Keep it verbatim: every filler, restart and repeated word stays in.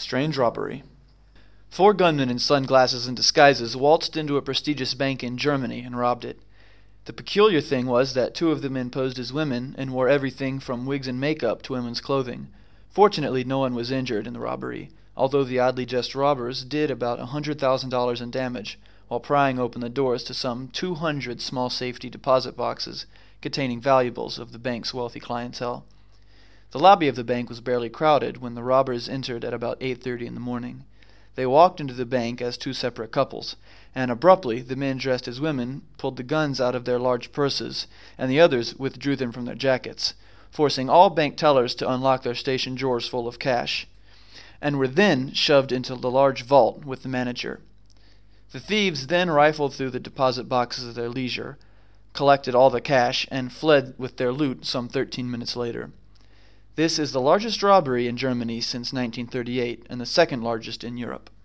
Strange robbery. Four gunmen in sunglasses and disguises waltzed into a prestigious bank in Germany and robbed it. The peculiar thing was that two of the men posed as women and wore everything from wigs and makeup to women's clothing. Fortunately, no one was injured in the robbery, although the oddly dressed robbers did about one hundred thousand dollars in damage while prying open the doors to some two hundred small safety deposit boxes containing valuables of the bank's wealthy clientele. The lobby of the bank was barely crowded when the robbers entered at about eight thirty in the morning. They walked into the bank as two separate couples, and abruptly the men dressed as women pulled the guns out of their large purses, and the others withdrew them from their jackets, forcing all bank tellers to unlock their station drawers full of cash, and were then shoved into the large vault with the manager. The thieves then rifled through the deposit boxes at their leisure, collected all the cash, and fled with their loot some thirteen minutes later. This is the largest robbery in Germany since nineteen thirty-eight and the second largest in Europe.